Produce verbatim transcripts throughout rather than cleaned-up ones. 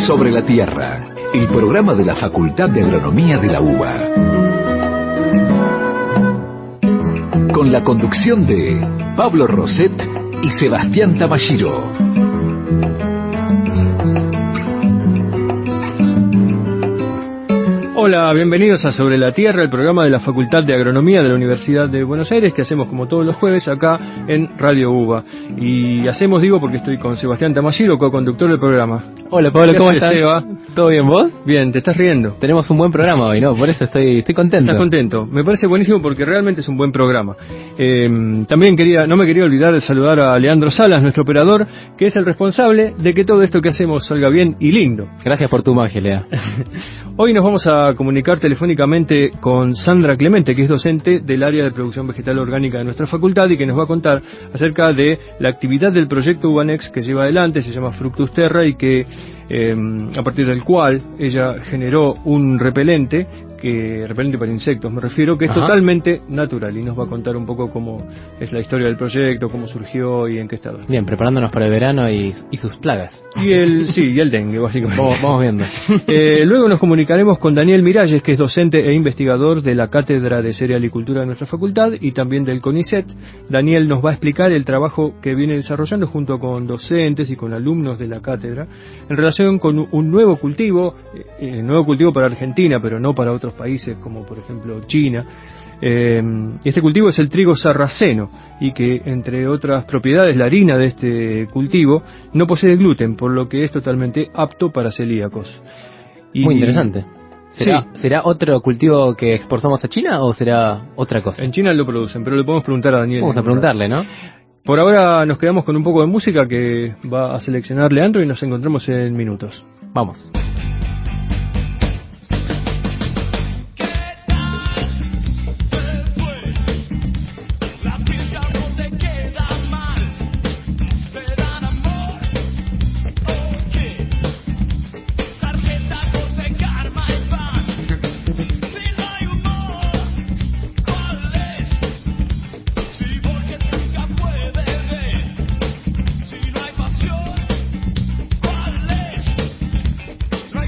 Sobre la Tierra, el programa de la Facultad de Agronomía de la UBA. Con la conducción de Pablo Roset y Sebastián Tamashiro. Hola, bienvenidos a Sobre la Tierra, el programa de la Facultad de Agronomía de la Universidad de Buenos Aires, que hacemos como todos los jueves acá en Radio UBA. Y hacemos, digo, porque estoy con Sebastián Tamashiro, co-conductor del programa. Hola Pablo, ¿cómo haces, estás? Seba? ¿Todo bien, vos? Bien, ¿te estás riendo? Tenemos un buen programa hoy, ¿no? Por eso estoy estoy contento. ¿Estás contento? Me parece buenísimo porque realmente es un buen programa. Eh, también quería, no me quería olvidar de saludar a Leandro Salas, nuestro operador, que es el responsable de que todo esto que hacemos salga bien y lindo. Gracias por tu magia, Lea. Hoy nos vamos a comunicar telefónicamente con Sandra Clemente, que es docente del área de producción vegetal orgánica de nuestra facultad y que nos va a contar acerca de la actividad del proyecto Ubanex que lleva adelante, se llama Fructus Terra, y que eh, a partir del cual ella generó un repelente, que repelente para insectos me refiero, que es Ajá. totalmente natural, y nos va a contar un poco cómo es la historia del proyecto, cómo surgió y en qué estado. Bien, preparándonos para el verano y, y sus plagas. Y el sí, y el dengue, básicamente. Vamos, vamos viendo. Eh, luego nos comunicaremos con Daniel Miralles, que es docente e investigador de la Cátedra de Cerealicultura de nuestra facultad y también del CONICET. Daniel nos va a explicar el trabajo que viene desarrollando junto con docentes y con alumnos de la cátedra en relación con un nuevo cultivo, eh, nuevo cultivo para Argentina, pero no para otros países como por ejemplo China. Eh, este cultivo es el trigo sarraceno, y que entre otras propiedades la harina de este cultivo no posee gluten, por lo que es totalmente apto para celíacos. Y, muy interesante. ¿Será, sí. ¿Será otro cultivo que exportamos a China o será otra cosa? En China lo producen, pero le podemos preguntar a Daniel. Vamos a preguntarle, ¿no? Por ahora nos quedamos con un poco de música que va a seleccionar Leandro y nos encontramos en minutos. Vamos. No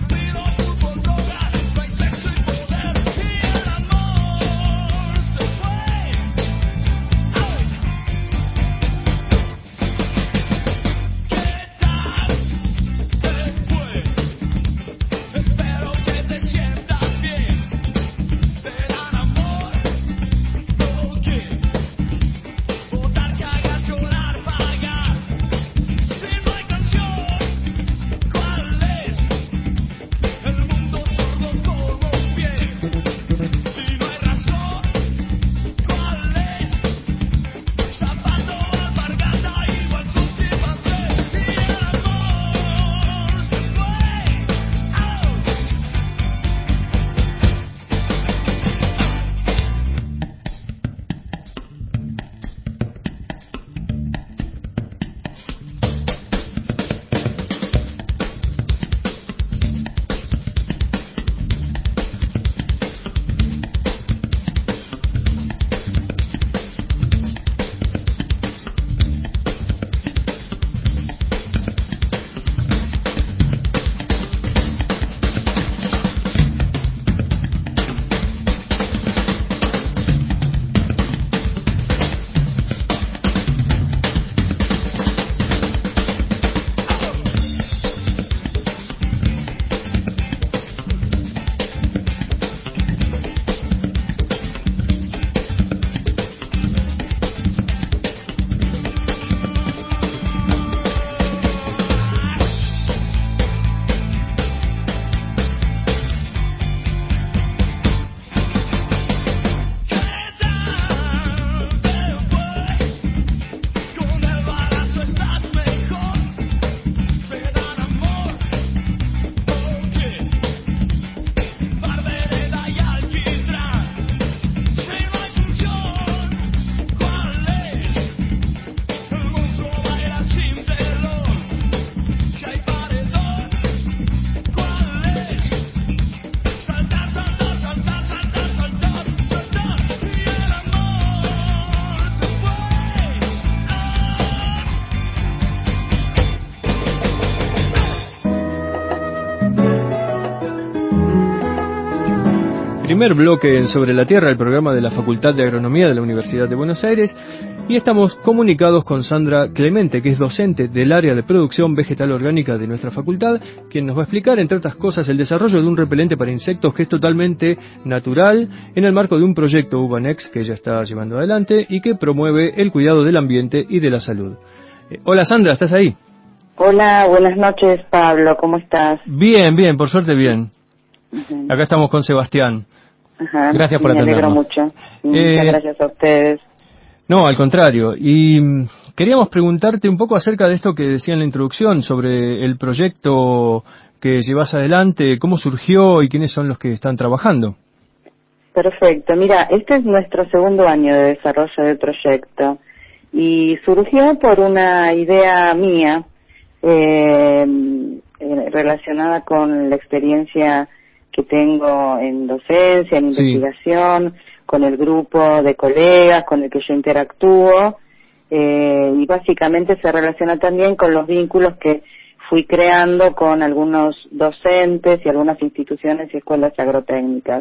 primer bloque en Sobre la Tierra, el programa de la Facultad de Agronomía de la Universidad de Buenos Aires, y estamos comunicados con Sandra Clemente, que es docente del área de producción vegetal orgánica de nuestra facultad, quien nos va a explicar, entre otras cosas, el desarrollo de un repelente para insectos que es totalmente natural en el marco de un proyecto Uvanex que ella está llevando adelante y que promueve el cuidado del ambiente y de la salud. Eh, hola Sandra, ¿estás ahí? Hola, buenas noches Pablo, ¿cómo estás? Bien, bien, por suerte bien. Uh-huh. Acá estamos con Sebastián. Ajá, gracias por me atendernos. Me alegro mucho. Eh, Muchas gracias a ustedes. No, al contrario. Y queríamos preguntarte un poco acerca de esto que decía en la introducción, sobre el proyecto que llevas adelante, cómo surgió y quiénes son los que están trabajando. Perfecto. Mira, este es nuestro segundo año de desarrollo del proyecto y surgió por una idea mía eh, relacionada con la experiencia que tengo en docencia, en Sí. investigación, con el grupo de colegas con el que yo interactúo, eh, y básicamente se relaciona también con los vínculos que fui creando con algunos docentes y algunas instituciones y escuelas agrotécnicas.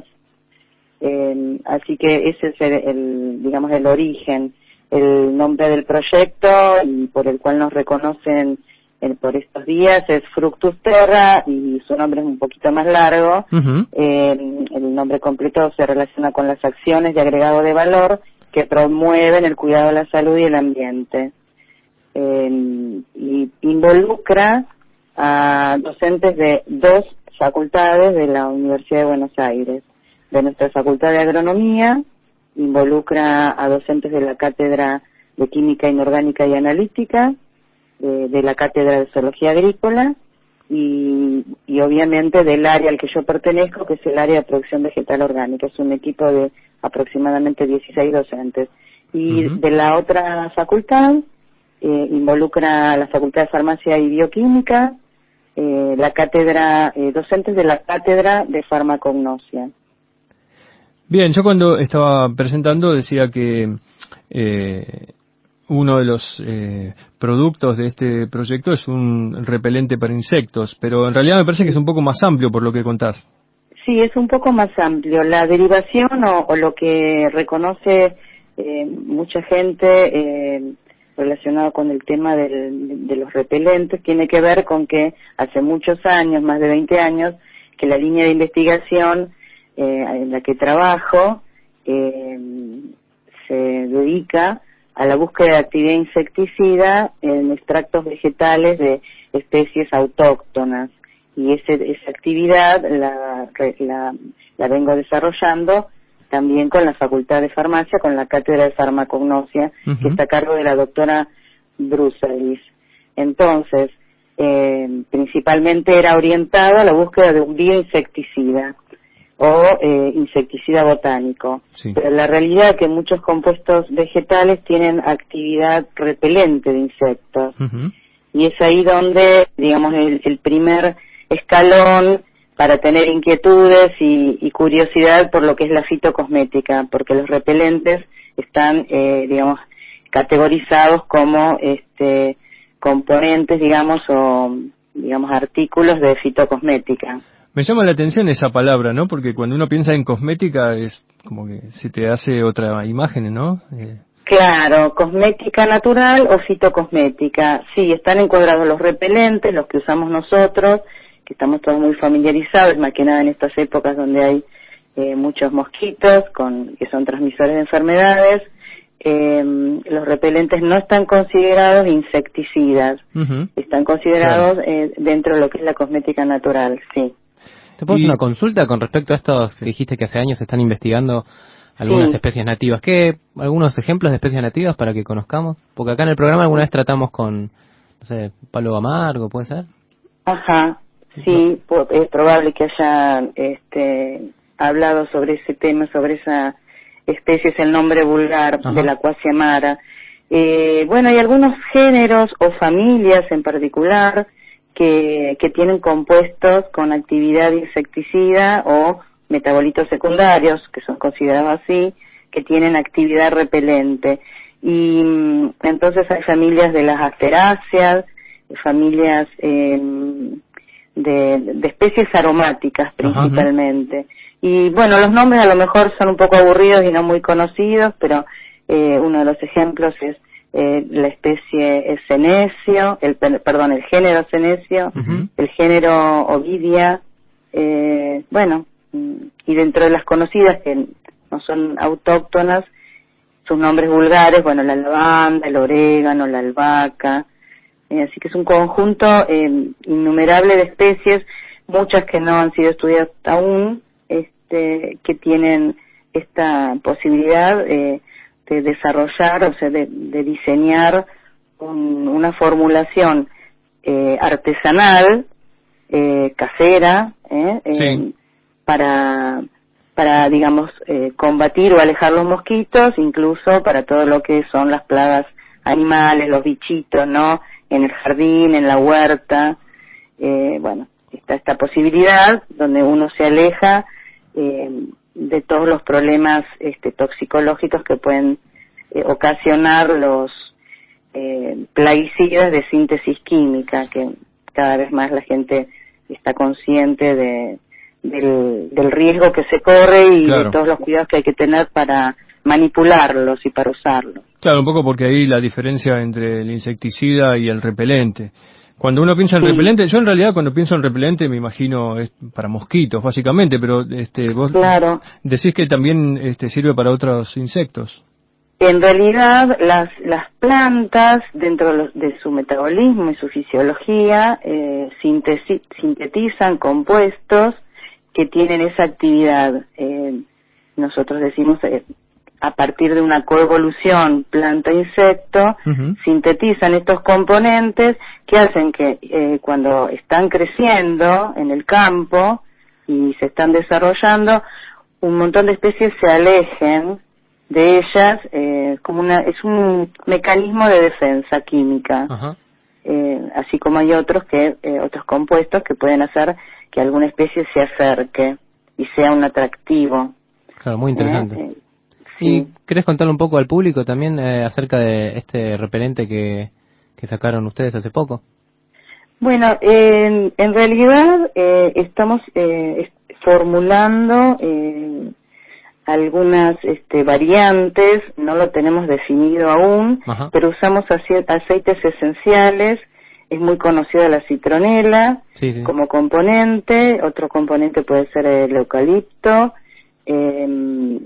Eh, así que ese es el, el, digamos, el origen, el nombre del proyecto y por el cual nos reconocen eh, por estos días es Fructus Terra y su nombre es un poquito más largo. Uh-huh. Eh, el nombre completo se relaciona con las acciones de agregado de valor que promueven el cuidado de la salud y el ambiente. Eh, y involucra a docentes de dos facultades de la Universidad de Buenos Aires. De nuestra Facultad de Agronomía, involucra a docentes de la Cátedra de Química Inorgánica y Analítica, de, de la Cátedra de Zoología Agrícola y, y obviamente del área al que yo pertenezco, que es el área de producción vegetal orgánica. Es un equipo de aproximadamente dieciséis docentes. Y uh-huh. de la otra facultad, eh, involucra a la Facultad de Farmacia y Bioquímica, eh, la cátedra, eh, docentes de la Cátedra de Farmacognosia. Bien, yo cuando estaba presentando decía que eh, uno de los eh, productos de este proyecto es un repelente para insectos, pero en realidad me parece que es un poco más amplio por lo que contás. Sí, es un poco más amplio. La derivación o, o lo que reconoce eh, mucha gente eh, relacionado con el tema del, de los repelentes tiene que ver con que hace muchos años, más de veinte años, que la línea de investigación eh, en la que trabajo eh, se dedica a la búsqueda de actividad insecticida en extractos vegetales de especies autóctonas. Y ese, esa actividad la, la, la vengo desarrollando también con la Facultad de Farmacia, con la Cátedra de Farmacognosia, uh-huh. que está a cargo de la doctora Bruselis. Entonces, eh, principalmente era orientado a la búsqueda de un bioinsecticida o eh, insecticida botánico. Sí. Pero la realidad es que muchos compuestos vegetales tienen actividad repelente de insectos. Uh-huh. Y es ahí donde, digamos, el, el primer escalón para tener inquietudes y, y curiosidad por lo que es la fitocosmética, porque los repelentes están, eh, digamos, categorizados como este componentes, digamos, o digamos artículos de fitocosmética. Me llama la atención esa palabra, ¿no? Porque cuando uno piensa en cosmética es como que se te hace otra imagen, ¿no? Eh... Claro, cosmética natural o fitocosmética. Sí, están encuadrados los repelentes, los que usamos nosotros, que estamos todos muy familiarizados, más que nada en estas épocas donde hay eh, muchos mosquitos con que son transmisores de enfermedades. Eh, los repelentes no están considerados insecticidas, uh-huh. están considerados claro. eh, dentro de lo que es la cosmética natural, sí. ¿Te puedo hacer Y... una consulta con respecto a esto? Dijiste que hace años se están investigando algunas sí. especies nativas. ¿Qué? ¿Algunos ejemplos de especies nativas para que conozcamos? Porque acá en el programa alguna vez tratamos con, no sé, palo amargo, ¿puede ser? Ajá, sí, no. Es probable que hayan este, hablado sobre ese tema, sobre esa especie, es el nombre vulgar Ajá. de la Quassia amara. Eh, bueno, hay algunos géneros o familias en particular que, que tienen compuestos con actividad insecticida o metabolitos secundarios, que son considerados así, que tienen actividad repelente. Y entonces hay familias de las asteráceas, familias eh, de, de especies aromáticas principalmente. Ajá. y bueno, los nombres a lo mejor son un poco aburridos y no muy conocidos, pero eh, uno de los ejemplos es eh, la especie es Senecio, el perdón, el género Senecio, uh-huh. el género Ovidia, eh, bueno, y dentro de las conocidas que no son autóctonas, sus nombres vulgares, bueno, la lavanda, el orégano, la albahaca, eh, así que es un conjunto eh, innumerable de especies, muchas que no han sido estudiadas aún, este, que tienen esta posibilidad eh, de desarrollar, o sea, de, de diseñar un, una formulación eh, artesanal, eh, casera, eh, sí. eh, para para, digamos, eh, combatir o alejar los mosquitos, incluso para todo lo que son las plagas animales, los bichitos, ¿no? En el jardín, en la huerta, eh, bueno, está esta posibilidad donde uno se aleja eh, de todos los problemas este, toxicológicos que pueden eh, ocasionar los eh, plaguicidas de síntesis química, que cada vez más la gente está consciente de Del, del riesgo que se corre y claro. de todos los cuidados que hay que tener para manipularlos y para usarlos. Claro, un poco porque ahí la diferencia entre el insecticida y el repelente. Cuando uno piensa en sí. repelente, yo en realidad cuando pienso en repelente me imagino es para mosquitos, básicamente, pero este vos claro. decís que también este sirve para otros insectos. En realidad, las las plantas, dentro de, los, de su metabolismo y su fisiología, eh, sintesi, sintetizan compuestos que tienen esa actividad. Eh, nosotros decimos, eh, a partir de una coevolución planta-insecto, uh-huh. sintetizan estos componentes que hacen que eh, cuando están creciendo en el campo y se están desarrollando, un montón de especies se alejen de ellas, eh, como una es un mecanismo de defensa química. Uh-huh. Eh, así como hay otros que eh, otros compuestos que pueden hacer que alguna especie se acerque y sea un atractivo. Claro, muy interesante. Eh, eh, sí. ¿Y querés contarle un poco al público también eh, acerca de este repelente que, que sacaron ustedes hace poco? Bueno, eh, en realidad eh, estamos eh, formulando eh, algunas este, variantes, no lo tenemos definido aún, Ajá. pero usamos aceites esenciales. Es muy conocida la citronela sí, sí. como componente, otro componente puede ser el eucalipto, eh,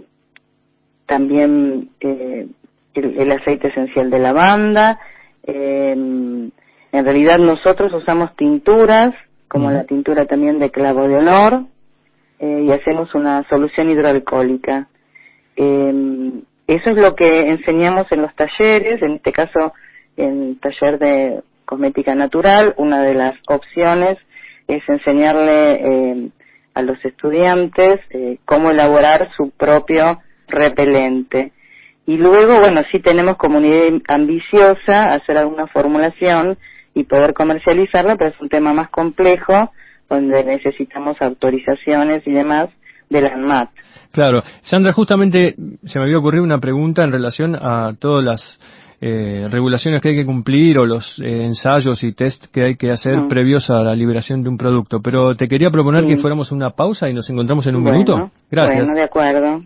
también eh, el, el aceite esencial de lavanda. Eh, en realidad nosotros usamos tinturas, como uh-huh. la tintura también de clavo de olor, eh, y hacemos una solución hidroalcohólica. Eh, eso es lo que enseñamos en los talleres, en este caso en el taller de cosmética natural. Una de las opciones es enseñarle eh, a los estudiantes eh, cómo elaborar su propio repelente. Y luego, bueno, sí tenemos como una idea ambiciosa hacer alguna formulación y poder comercializarla, pero es un tema más complejo, donde necesitamos autorizaciones y demás de la ANMAT. Claro. Sandra, justamente se me había ocurrido una pregunta en relación a todas las eh, regulaciones que hay que cumplir o los eh, ensayos y test que hay que hacer uh-huh. previos a la liberación de un producto. Pero te quería proponer sí. que fuéramos a una pausa y nos encontramos en un bueno, minuto. Gracias. Bueno, de acuerdo.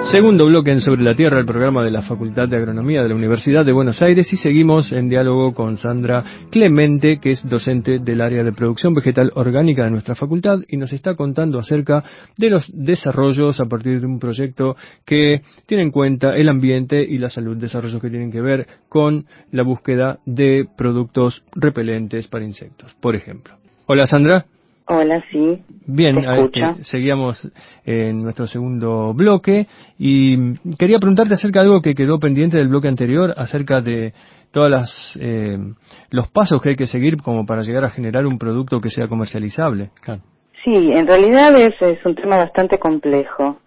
Segundo bloque en Sobre la Tierra, el programa de la Facultad de Agronomía de la Universidad de Buenos Aires, y seguimos en diálogo con Sandra Clemente, que es docente del área de producción vegetal orgánica de nuestra facultad, y nos está contando acerca de los desarrollos a partir de un proyecto que tiene en cuenta el ambiente y la salud, desarrollos que tienen que ver con la búsqueda de productos repelentes para insectos, por ejemplo. Hola, Sandra. Hola, sí. Bien, este, seguíamos en nuestro segundo bloque y quería preguntarte acerca de algo que quedó pendiente del bloque anterior, acerca de todas las eh, los pasos que hay que seguir como para llegar a generar un producto que sea comercializable. Claro. Sí, en realidad es, es un tema bastante complejo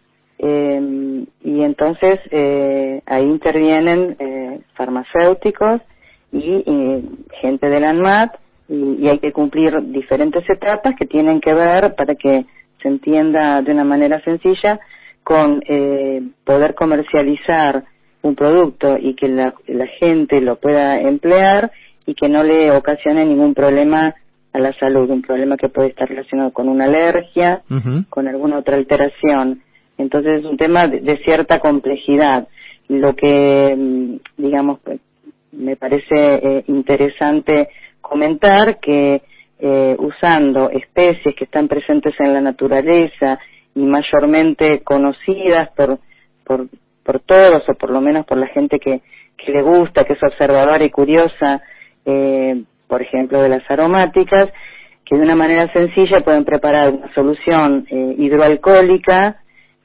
eh, y entonces eh, ahí intervienen eh, farmacéuticos y, y gente del ANMAT. Y, y hay que cumplir diferentes etapas que tienen que ver, para que se entienda de una manera sencilla, con eh, poder comercializar un producto y que la, la gente lo pueda emplear y que no le ocasione ningún problema a la salud, un problema que puede estar relacionado con una alergia, uh-huh. con alguna otra alteración. Entonces es un tema de, de cierta complejidad. Lo que, digamos, me parece eh, interesante comentar que eh, usando especies que están presentes en la naturaleza y mayormente conocidas por por por todos, o por lo menos por la gente que, que le gusta, que es observadora y curiosa, eh, por ejemplo de las aromáticas, que de una manera sencilla pueden preparar una solución eh, hidroalcohólica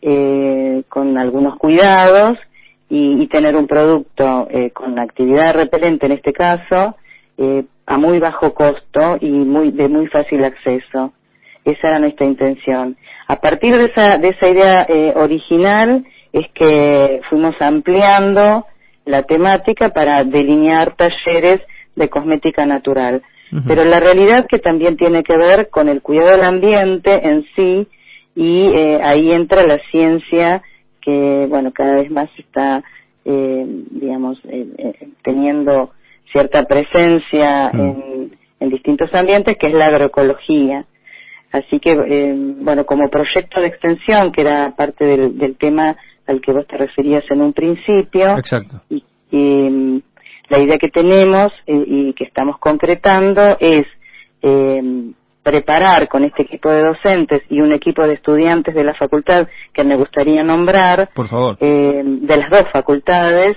eh, con algunos cuidados y, y tener un producto eh, con actividad repelente en este caso, eh, a muy bajo costo y muy de muy fácil acceso. Esa era nuestra intención. A partir de esa de esa idea eh, original es que fuimos ampliando la temática para delinear talleres de cosmética natural. Uh-huh. Pero la realidad que también tiene que ver con el cuidado del ambiente en sí, y eh, ahí entra la ciencia que, bueno, cada vez más está, eh, digamos, eh, eh, teniendo cierta presencia mm. en, en distintos ambientes, que es la agroecología. Así que, eh, bueno, como proyecto de extensión, que era parte del, del tema al que vos te referías en un principio. Exacto. Y, y la idea que tenemos eh, y que estamos concretando es eh, preparar con este equipo de docentes y un equipo de estudiantes de la facultad que me gustaría nombrar. Por favor. Eh, de las dos facultades,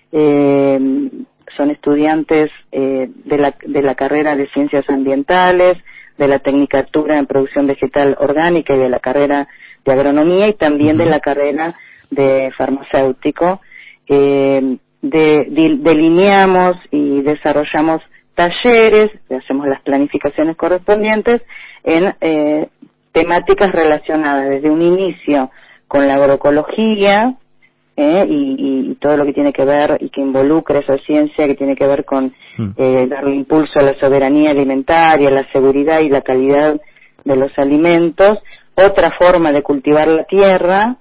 eh, son estudiantes eh, de la de la carrera de Ciencias Ambientales, de la Tecnicatura en Producción Vegetal Orgánica y de la carrera de Agronomía, y también uh-huh. de la carrera de Farmacéutico. Eh, de, de, delineamos y desarrollamos talleres, hacemos las planificaciones correspondientes en eh, temáticas relacionadas desde un inicio con la agroecología, Eh, y, y todo lo que tiene que ver y que involucra esa ciencia que tiene que ver con eh, darle impulso a la soberanía alimentaria, la seguridad y la calidad de los alimentos, otra forma de cultivar la tierra,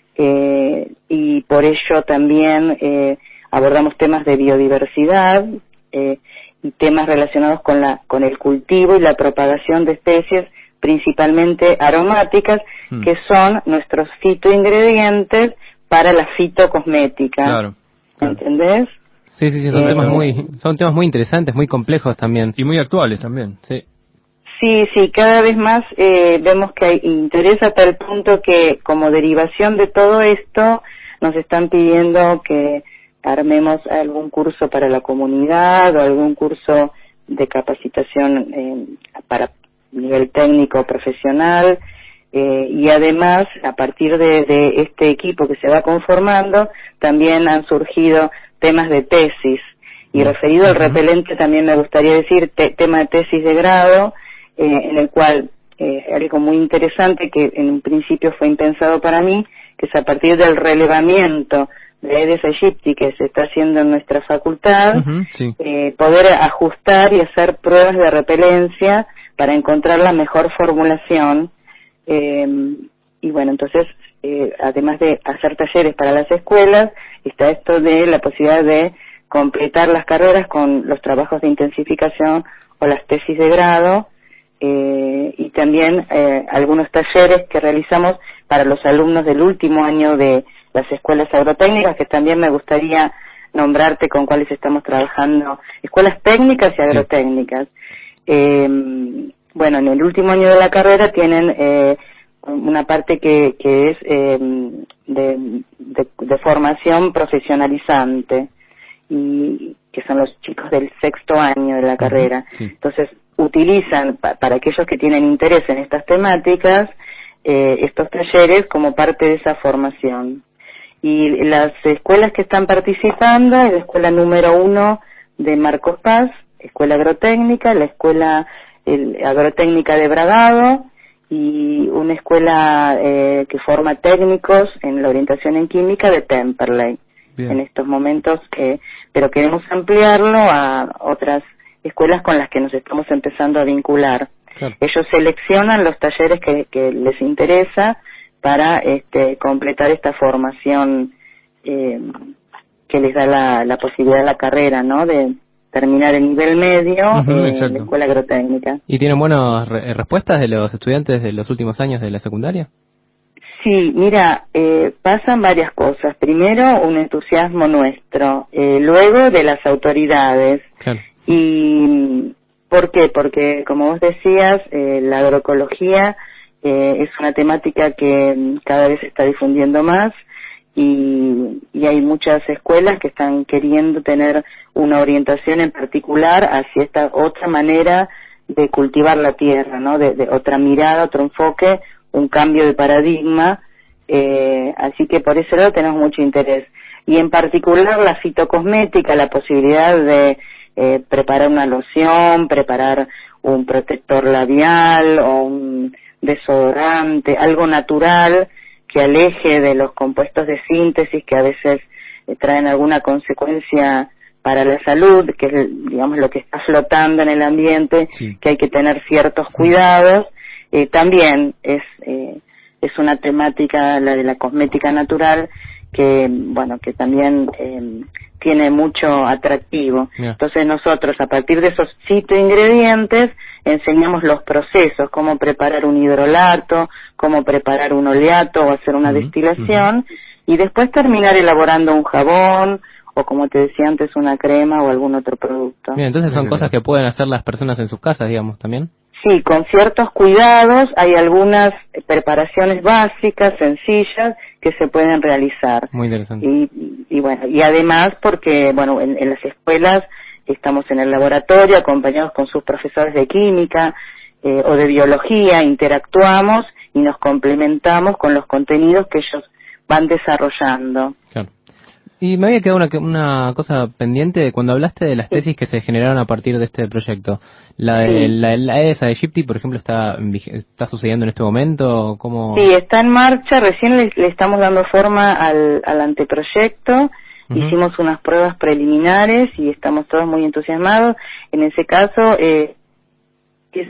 eh, y por ello también eh, abordamos temas de biodiversidad eh, y temas relacionados con la con el cultivo y la propagación de especies principalmente aromáticas, mm. que son nuestros fitoingredientes para la fitocosmética. Claro, claro. ¿Entendés? Sí, sí, sí, son eh, temas muy son temas muy interesantes, muy complejos también. Y muy actuales también. Sí, sí, sí, cada vez más eh, vemos que hay interés a tal punto que, como derivación de todo esto, nos están pidiendo que armemos algún curso para la comunidad o algún curso de capacitación eh, para nivel técnico o profesional. Eh, y además, a partir de, de este equipo que se va conformando, también han surgido temas de tesis. Y referido al repelente, también me gustaría decir te, tema de tesis de grado, eh, en el cual, eh, algo muy interesante que en un principio fue impensado para mí, que es a partir del relevamiento de Aedes aegypti que se está haciendo en nuestra facultad, uh-huh, sí. eh, poder ajustar y hacer pruebas de repelencia para encontrar la mejor formulación. Eh, y bueno, entonces, eh, además de hacer talleres para las escuelas, está esto de la posibilidad de completar las carreras con los trabajos de intensificación o las tesis de grado, eh, y también eh, algunos talleres que realizamos para los alumnos del último año de las escuelas agrotécnicas, que también me gustaría nombrarte con cuáles estamos trabajando, escuelas técnicas y agrotécnicas. Sí. Eh, bueno, en el último año de la carrera tienen eh, una parte que, que es eh, de, de, de formación profesionalizante, y que son los chicos del sexto año de la carrera. Sí. Entonces, utilizan, pa, para aquellos que tienen interés en estas temáticas, eh, estos talleres como parte de esa formación. Y las escuelas que están participando es la escuela número uno de Marcos Paz, escuela agrotécnica, la escuela el, agrotécnica de Bragado, y una escuela eh, que forma técnicos en la orientación en química de Temperley. Bien. En estos momentos, eh, pero queremos ampliarlo a otras escuelas con las que nos estamos empezando a vincular. Claro. Ellos seleccionan los talleres que, que les interesa para este, completar esta formación eh, que les da la, la posibilidad de la carrera, ¿no? De terminar el nivel medio uh-huh, eh, en la escuela agrotécnica. ¿Y tienen buenas re- respuestas de los estudiantes de los últimos años de la secundaria? Sí, mira, eh, pasan varias cosas. Primero, un entusiasmo nuestro, eh, luego de las autoridades. Claro. Y ¿por qué? Porque, como vos decías, eh, la agroecología eh, es una temática que cada vez se está difundiendo más, y, y hay muchas escuelas que están queriendo tener una orientación en particular hacia esta otra manera de cultivar la tierra, ¿no? De, de otra mirada, otro enfoque, un cambio de paradigma, eh, así que por ese lado tenemos mucho interés. Y en particular la fitocosmética, la posibilidad de eh, preparar una loción, preparar un protector labial o un desodorante, algo natural que aleje de los compuestos de síntesis que a veces eh, traen alguna consecuencia para la salud, que es, digamos, lo que está flotando en el ambiente, sí. Que hay que tener ciertos cuidados. Eh, también es eh, es una temática, la de la cosmética natural, que bueno que también eh, tiene mucho atractivo. Yeah. Entonces nosotros, a partir de esos fitoingredientes, enseñamos los procesos, cómo preparar un hidrolato, cómo preparar un oleato o hacer una uh-huh, destilación, uh-huh. Y después terminar elaborando un jabón o, como te decía antes, una crema o algún otro producto. Bien, entonces son cosas que pueden hacer las personas en sus casas, digamos, también. Sí, con ciertos cuidados. Hay algunas preparaciones básicas, sencillas, que se pueden realizar. Muy interesante. Y, y bueno, y además porque, bueno, en, en las escuelas estamos en el laboratorio acompañados con sus profesores de química eh, o de biología, interactuamos y nos complementamos con los contenidos que ellos van desarrollando. Claro. Y me había quedado una, una cosa pendiente cuando hablaste de las tesis que se generaron a partir de este proyecto. La de sí. la, la ESA de Gypty, por ejemplo, está está sucediendo en este momento. ¿Cómo? Sí, está en marcha. Recién le, le estamos dando forma al, al anteproyecto. Uh-huh. Hicimos unas pruebas preliminares y estamos todos muy entusiasmados. En ese caso, eh, es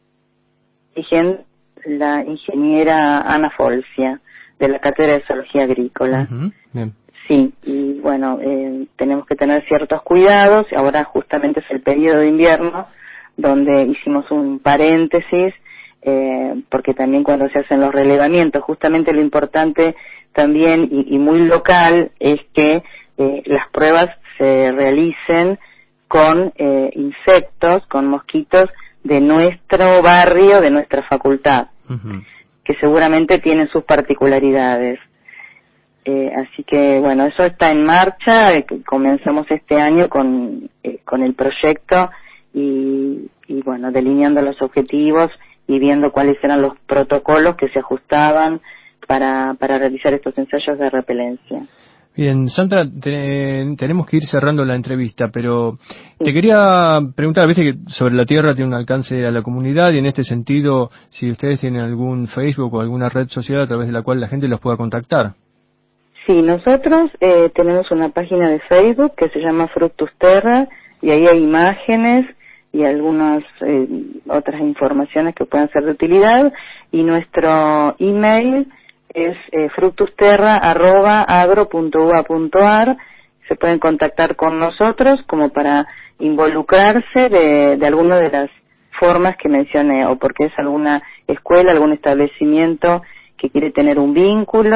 la ingeniera Ana Folcia, de la Cátedra de Zoología Agrícola. Uh-huh. Bien. Sí, y bueno, eh, tenemos que tener ciertos cuidados. Ahora justamente es el periodo de invierno, donde hicimos un paréntesis, eh, porque también cuando se hacen los relevamientos, justamente lo importante también y, y muy local es que eh, las pruebas se realicen con eh, insectos, con mosquitos de nuestro barrio, de nuestra facultad, uh-huh. que seguramente tienen sus particularidades. Eh, así que, bueno, eso está en marcha. Eh, comenzamos este año con eh, con el proyecto y, y, bueno, delineando los objetivos y viendo cuáles eran los protocolos que se ajustaban para, para realizar estos ensayos de repelencia. Bien, Sandra, te, tenemos que ir cerrando la entrevista, pero te quería preguntar, viste que Sobre la Tierra tiene un alcance a la comunidad, y en este sentido, si ustedes tienen algún Facebook o alguna red social a través de la cual la gente los pueda contactar. Sí, nosotros eh, tenemos una página de Facebook que se llama Fructus Terra, y ahí hay imágenes y algunas eh, otras informaciones que puedan ser de utilidad, y nuestro email es eh, fructusterra arroba agro punto u a punto a r. Se pueden contactar con nosotros como para involucrarse de, de alguna de las formas que mencioné, o porque es alguna escuela, algún establecimiento que quiere tener un vínculo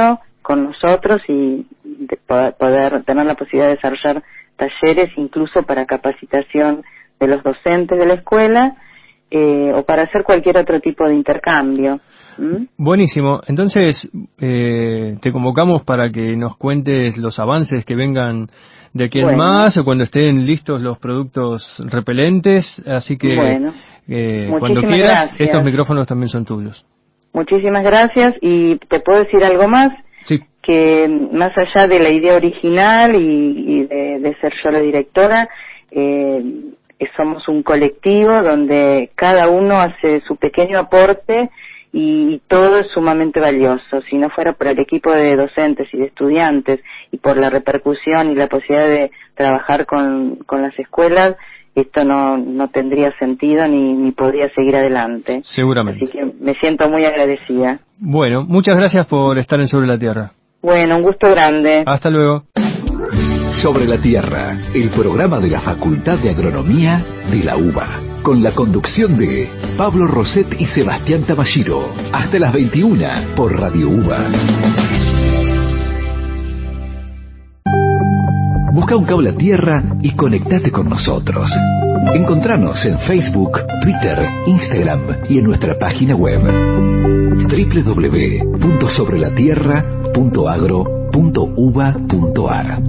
con nosotros y de poder, poder tener la posibilidad de desarrollar talleres incluso para capacitación de los docentes de la escuela eh, o para hacer cualquier otro tipo de intercambio. ¿Mm? Buenísimo. Entonces, eh, te convocamos para que nos cuentes los avances que vengan de aquí en Bueno. más o cuando estén listos los productos repelentes. Así que, bueno. eh, cuando quieras, gracias. Estos micrófonos también son tuyos. Muchísimas gracias. Y te puedo decir algo más. Sí. Que más allá de la idea original y, y de, de ser yo la directora, eh, somos un colectivo donde cada uno hace su pequeño aporte y, y todo es sumamente valioso. Si no fuera por el equipo de docentes y de estudiantes y por la repercusión y la posibilidad de trabajar con, con las escuelas, esto no, no tendría sentido ni, ni podría seguir adelante. Seguramente. Así que me siento muy agradecida. Bueno, muchas gracias por estar en Sobre la Tierra. Bueno, un gusto grande. Hasta luego. Sobre la Tierra, el programa de la Facultad de Agronomía de la UBA, con la conducción de Pablo Roset y Sebastián Tamashiro, hasta las veintiuna por Radio UBA. Busca un cable a tierra y conectate con nosotros. Encontranos en Facebook, Twitter, Instagram y en nuestra página web doble u doble u doble u punto sobre la tierra punto agro punto uba punto ar.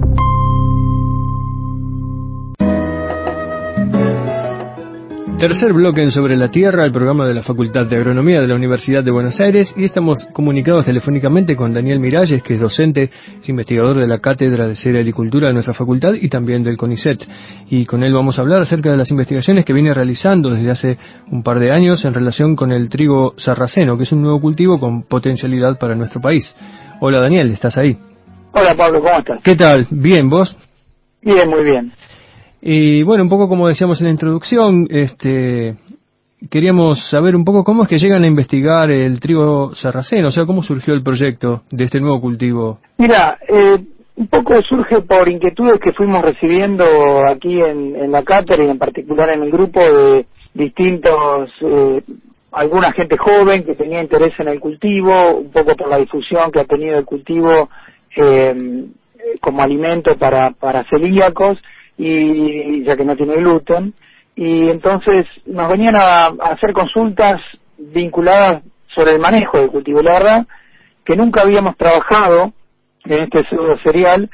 Tercer bloque en Sobre la Tierra, el programa de la Facultad de Agronomía de la Universidad de Buenos Aires, y estamos comunicados telefónicamente con Daniel Miralles, que es docente, es investigador de la Cátedra de Cerealicultura de nuestra facultad y también del CONICET. Y con él vamos a hablar acerca de las investigaciones que viene realizando desde hace un par de años en relación con el trigo sarraceno, que es un nuevo cultivo con potencialidad para nuestro país. Hola Daniel, ¿estás ahí? Hola Pablo, ¿cómo estás? ¿Qué tal? ¿Bien, vos? Bien, muy bien. Y bueno, un poco como decíamos en la introducción, este, queríamos saber un poco cómo es que llegan a investigar el trigo sarraceno, o sea, cómo surgió el proyecto de este nuevo cultivo. Mira, eh, un poco surge por inquietudes que fuimos recibiendo aquí en, en la cátedra y en particular en el grupo de distintos, eh, alguna gente joven que tenía interés en el cultivo, un poco por la difusión que ha tenido el cultivo eh, como alimento para, para celíacos, y ya que no tiene gluten, y entonces nos venían a, a hacer consultas vinculadas sobre el manejo del cultivo. La verdad que nunca habíamos trabajado en este pseudo cereal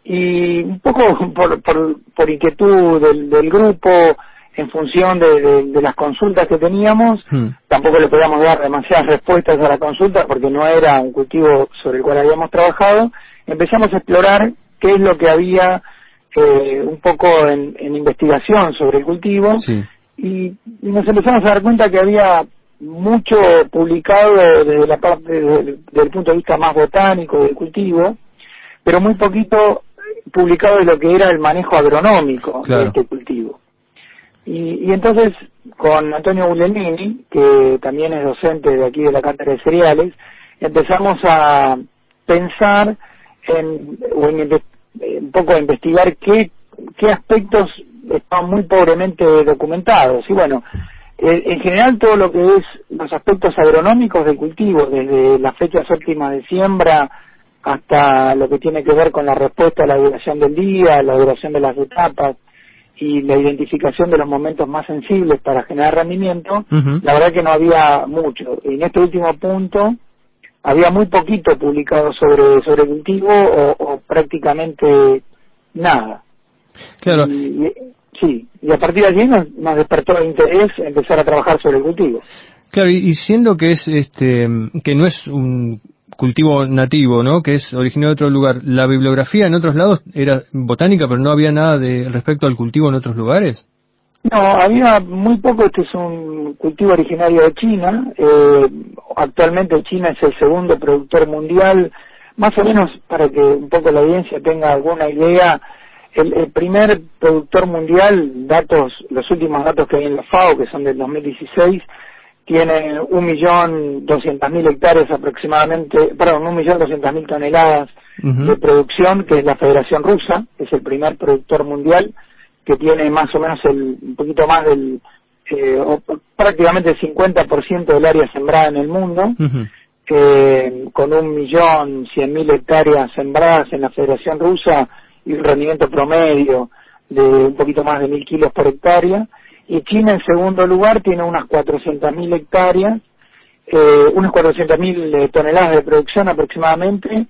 y un poco por, por, por inquietud del, del grupo, en función de, de, de las consultas que teníamos, hmm. tampoco le podíamos dar demasiadas respuestas a la consulta porque no era un cultivo sobre el cual habíamos trabajado. Empezamos a explorar qué es lo que había Eh, un poco en, en investigación sobre el cultivo, sí. y, y nos empezamos a dar cuenta que había mucho publicado desde la parte desde, desde el punto de vista más botánico del cultivo, pero muy poquito publicado de lo que era el manejo agronómico claro. de este cultivo. Y, y entonces con Antonio Guglielmini, que también es docente de aquí de la Cátedra de Cereales, empezamos a pensar en, o en un poco a investigar qué, qué aspectos están muy pobremente documentados. Y bueno, eh, en general todo lo que es los aspectos agronómicos del cultivo, desde las fechas óptimas de siembra hasta lo que tiene que ver con la respuesta a la duración del día, la duración de las etapas y la identificación de los momentos más sensibles para generar rendimiento, uh-huh. la verdad que no había mucho. En este último punto había muy poquito publicado sobre sobre el cultivo o, o prácticamente nada. Claro. Y, y, sí, y a partir de allí nos, nos despertó el interés empezar a trabajar sobre el cultivo. Claro, y, y siendo que es este que no es un cultivo nativo, ¿no? Que es originario de otro lugar, la bibliografía en otros lados era botánica, pero no había nada de respecto al cultivo en otros lugares. No, había muy poco. Este es un cultivo originario de China. Eh, actualmente China es el segundo productor mundial. Más o menos, para que un poco la audiencia tenga alguna idea, el, el primer productor mundial, datos, los últimos datos que hay en la FAO, que son del dos mil dieciséis, tiene un millón doscientas mil hectáreas aproximadamente, perdón, un millón doscientas mil toneladas uh-huh. de producción, que es la Federación Rusa, que es el primer productor mundial, que tiene más o menos el, un poquito más del, eh, o prácticamente el cincuenta por ciento del área sembrada en el mundo. Uh-huh. eh, con un millón cien mil hectáreas sembradas en la Federación Rusa y un rendimiento promedio de un poquito más de mil kilos por hectárea. Y China, en segundo lugar, tiene unas cuatrocientas mil hectáreas, eh, unas cuatrocientas mil toneladas de producción aproximadamente,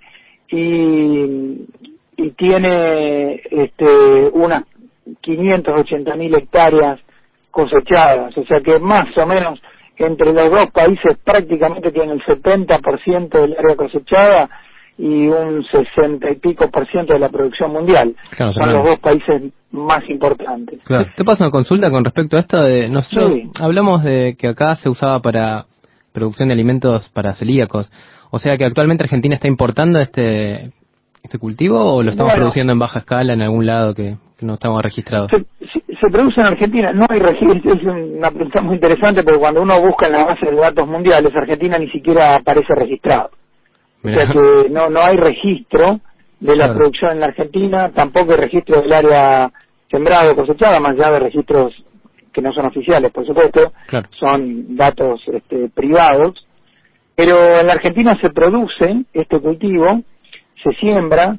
y, y tiene este, unas quinientas ochenta mil hectáreas cosechadas. O sea que más o menos entre los dos países prácticamente tienen el setenta por ciento del área cosechada y un sesenta y pico por ciento de la producción mundial. Claro, son los dos países más importantes. Claro. ¿Te pasa una consulta con respecto a esto? De nosotros sí. Hablamos de que acá se usaba para producción de alimentos para celíacos. O sea que actualmente Argentina está importando este este cultivo, o lo estamos bueno, produciendo en baja escala en algún lado que, que no estamos registrados. Se, se produce en Argentina, no hay registro. Es una pregunta muy interesante, porque cuando uno busca en la base de datos mundiales, Argentina ni siquiera aparece registrado. Mirá. O sea que no no hay registro de la claro. producción en la Argentina, tampoco hay registro del área sembrado o cosechada, más allá de registros que no son oficiales, por supuesto, claro. son datos este, privados, pero en la Argentina se produce este cultivo, se siembra,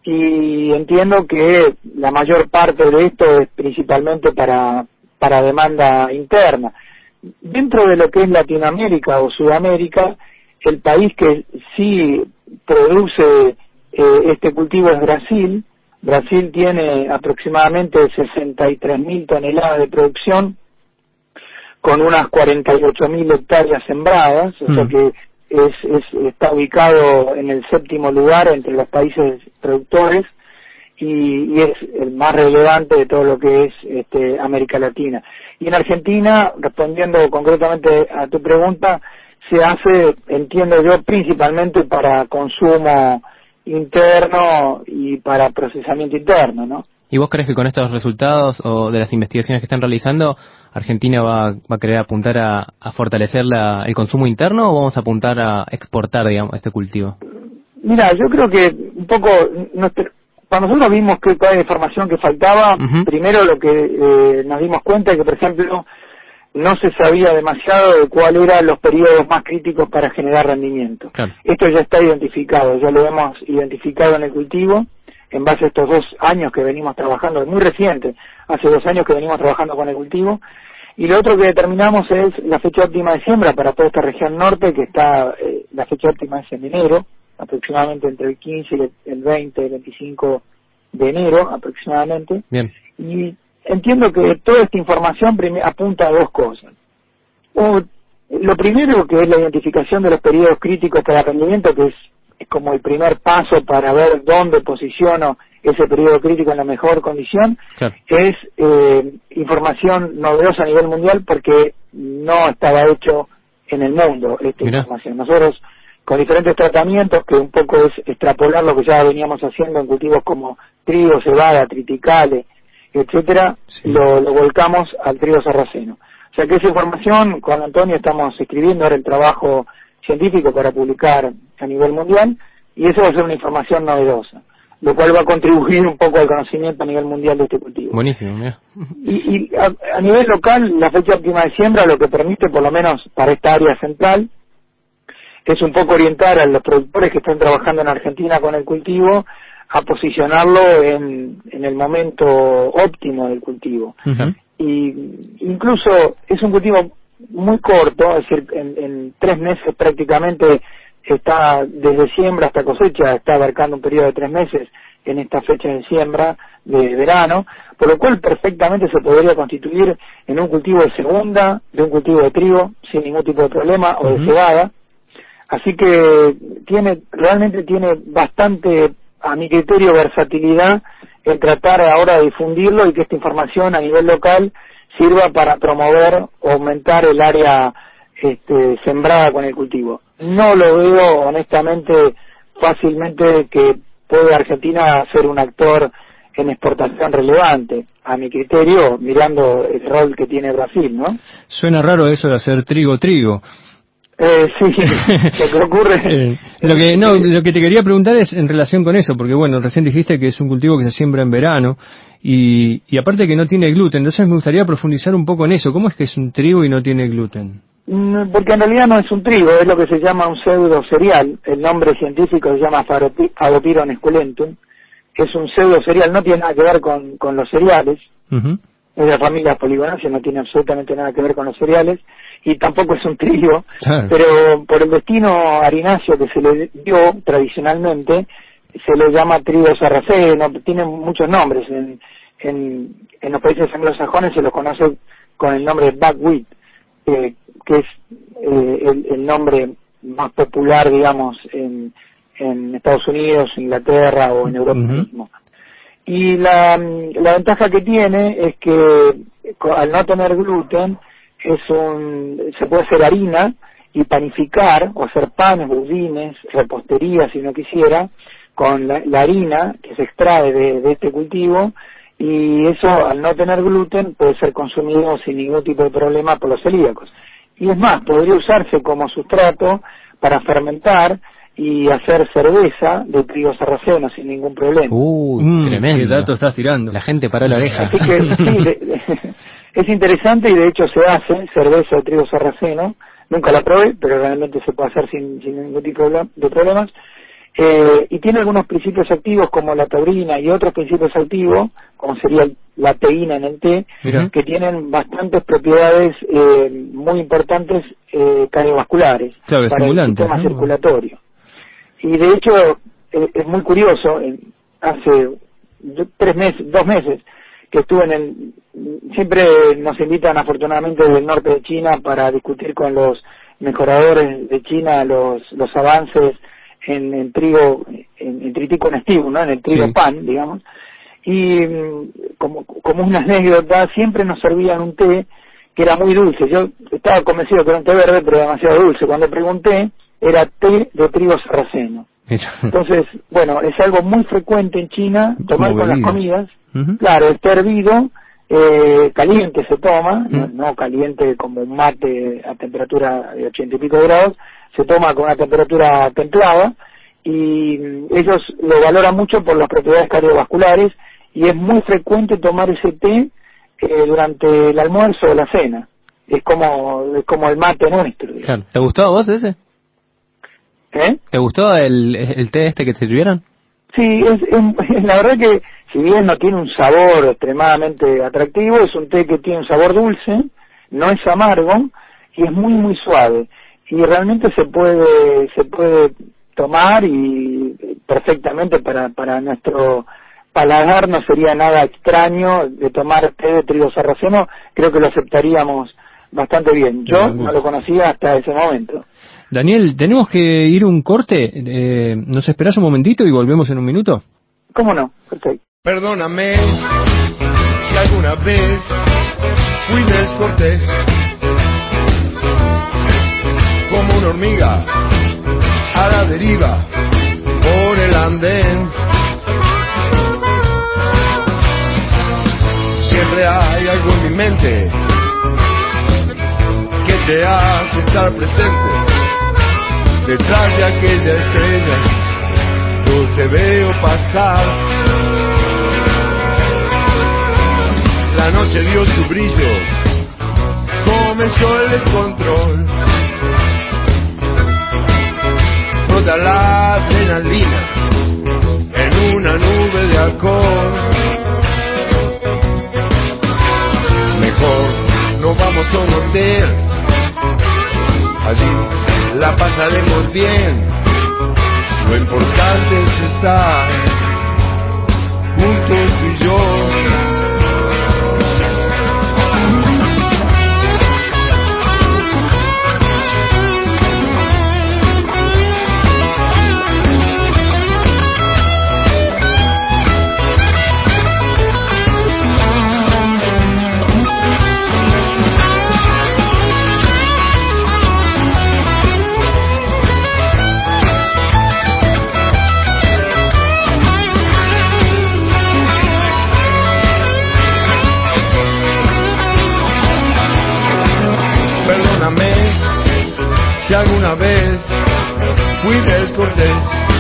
y entiendo que la mayor parte de esto es principalmente para para demanda interna. Dentro de lo que es Latinoamérica o Sudamérica, el país que sí produce eh, este cultivo es Brasil. Brasil tiene aproximadamente sesenta y tres mil toneladas de producción, con unas cuarenta y ocho mil hectáreas sembradas, o mm. sea que es, es está ubicado en el séptimo lugar entre los países productores, y, y es el más relevante de todo lo que es este, América Latina. Y en Argentina, respondiendo concretamente a tu pregunta, se hace, entiendo yo, principalmente para consumo interno y para procesamiento interno, ¿no? ¿Y vos crees que con estos resultados o de las investigaciones que están realizando, Argentina va, va a querer apuntar a, a fortalecer la, el consumo interno, o vamos a apuntar a exportar, digamos, este cultivo? Mira, yo creo que un poco, nuestro, cuando nosotros vimos que toda la información que faltaba, uh-huh. primero lo que eh, nos dimos cuenta es que, por ejemplo, no se sabía demasiado de cuáles eran los periodos más críticos para generar rendimiento. Claro. Esto ya está identificado, ya lo hemos identificado en el cultivo, en base a estos dos años que venimos trabajando, es muy reciente, hace dos años que venimos trabajando con el cultivo. Y lo otro que determinamos es la fecha óptima de siembra para toda esta región norte, que está, eh, la fecha óptima es en enero, aproximadamente entre el quince y el veinte, el veinticinco de enero aproximadamente. Bien. Y entiendo que toda esta información apunta a dos cosas. O, lo primero, que es la identificación de los periodos críticos para rendimiento, que es, es como el primer paso para ver dónde posiciono ese periodo crítico en la mejor condición. Claro. Es eh, información novedosa a nivel mundial, porque no estaba hecho en el mundo esta Mirá. información. Nosotros, con diferentes tratamientos, que un poco es extrapolar lo que ya veníamos haciendo en cultivos como trigo, cebada, triticale, etcétera, sí. lo, lo volcamos al trigo sarraceno. O sea que esa información, con Antonio estamos escribiendo ahora el trabajo científico para publicar a nivel mundial, y eso va a ser una información novedosa, lo cual va a contribuir un poco al conocimiento a nivel mundial de este cultivo. Buenísimo, mira. Y, y a, a nivel local, la fecha óptima de siembra lo que permite, por lo menos para esta área central, es un poco orientar a los productores que están trabajando en Argentina con el cultivo a posicionarlo en, en el momento óptimo del cultivo. Uh-huh. Y incluso es un cultivo muy corto, es decir, en, en tres meses prácticamente está, desde siembra hasta cosecha, está abarcando un periodo de tres meses en esta fecha de siembra de verano, por lo cual perfectamente se podría constituir en un cultivo de segunda, de un cultivo de trigo, sin ningún tipo de problema, o uh-huh. de cebada. Así que tiene, realmente tiene bastante, a mi criterio, versatilidad en tratar ahora de difundirlo, y que esta información a nivel local sirva para promover o aumentar el área este, sembrada con el cultivo. No lo veo, honestamente, fácilmente que pueda Argentina ser un actor en exportación relevante, a mi criterio, mirando el rol que tiene Brasil, ¿no? Suena raro eso de hacer trigo-trigo. Eh, sí, lo que ocurre... eh, lo que no, lo que te quería preguntar es en relación con eso, porque bueno, recién dijiste que es un cultivo que se siembra en verano, y, y aparte que no tiene gluten, entonces me gustaría profundizar un poco en eso. ¿Cómo es que es un trigo y no tiene gluten? Porque en realidad no es un trigo, es lo que se llama un pseudo cereal. El nombre científico se llama Phagopiron esculentum, que es un pseudo cereal, no tiene nada que ver con, con los cereales. Uh-huh. Es de la familia Polygonaceae, no tiene absolutamente nada que ver con los cereales, y tampoco es un trigo, claro. Pero por el destino harináceo que se le dio tradicionalmente, se le llama trigo sarraceno, tiene muchos nombres. En, en, en los países anglosajones se los conoce con el nombre de buckwheat, eh, que es eh, el, el nombre más popular, digamos, en, en Estados Unidos, Inglaterra o en Europa uh-huh. mismo. Y la, la ventaja que tiene es que al no tener gluten es un, se puede hacer harina y panificar o hacer panes, budines, repostería si uno quisiera, con la, la harina que se extrae de, de este cultivo, y eso al no tener gluten puede ser consumido sin ningún tipo de problema por los celíacos. Y es más, podría usarse como sustrato para fermentar y hacer cerveza de trigo sarraceno sin ningún problema. Uh, mm, tremendo. ¿Qué dato estás tirando? La gente paró la oreja. Así que sí, de, de, es interesante, y de hecho se hace cerveza de trigo sarraceno. Nunca la probé, pero realmente se puede hacer sin, sin ningún tipo de problemas. Eh, y tiene algunos principios activos como la taurina y otros principios activos, como sería la teína en el té, Mira. que tienen bastantes propiedades eh, muy importantes eh, cardiovasculares claro, para el sistema ¿no? circulatorio. Y de hecho eh, es muy curioso, eh, hace tres meses, dos meses que estuve en el, siempre nos invitan afortunadamente desde el norte de China para discutir con los mejoradores de China los, los avances en el trigo, en el triticum nastivum, ¿no? En el trigo sí. pan, digamos, y como, como una anécdota, siempre nos servían un té que era muy dulce. Yo estaba convencido que era un té verde, pero demasiado dulce. Cuando pregunté, era té de trigo sarraceno. Entonces, bueno, es algo muy frecuente en China, tomar con las comidas. Uh-huh. Claro, está hervido, eh, caliente se toma, uh-huh. no, no caliente como un mate a temperatura de ochenta y pico grados, se toma con una temperatura templada, y ellos lo valoran mucho por las propiedades cardiovasculares, y es muy frecuente tomar ese té eh, durante el almuerzo o la cena. Es como es como el mate nuestro. Claro. ¿Te gustó a vos ese? ¿Eh? ¿Te gustó el, el té este que te sirvieron? Sí, es, es, la verdad que si bien no tiene un sabor extremadamente atractivo, es un té que tiene un sabor dulce, no es amargo y es muy muy suave. Y realmente se puede se puede tomar y perfectamente para para nuestro paladar no sería nada extraño de tomar té de trigo sarraceno, creo que lo aceptaríamos bastante bien. Yo no lo conocía hasta ese momento. Daniel, tenemos que ir un corte, eh, ¿nos esperás un momentito y volvemos en un minuto? ¿Cómo no? Perfecto. Perdóname si alguna vez fui descortés, como una hormiga a la deriva por el andén. Siempre hay algo en mi mente que te hace estar presente detrás de aquella estrella. Yo te veo pasar. La noche dio su brillo, comenzó el descontrol. Toda la adrenalina en una nube de alcohol. Mejor no vamos a un hotel, allí la pasaremos bien. Lo importante es estar juntos tú y yo. Si alguna vez fui descortés,